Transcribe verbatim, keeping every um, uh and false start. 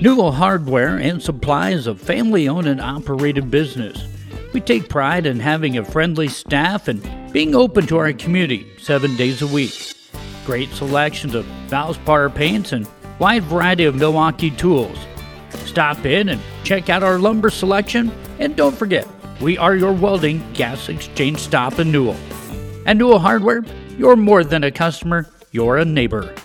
Newell Hardware and Supply is a family-owned and operated business. We take pride in having a friendly staff and being open to our community seven days a week. Great selections of Valspar paints and wide variety of Milwaukee tools. Stop in and check out our lumber selection, and don't forget, we are your welding gas exchange stop in Newell. At Newell Hardware, you're more than a customer, you're a neighbor.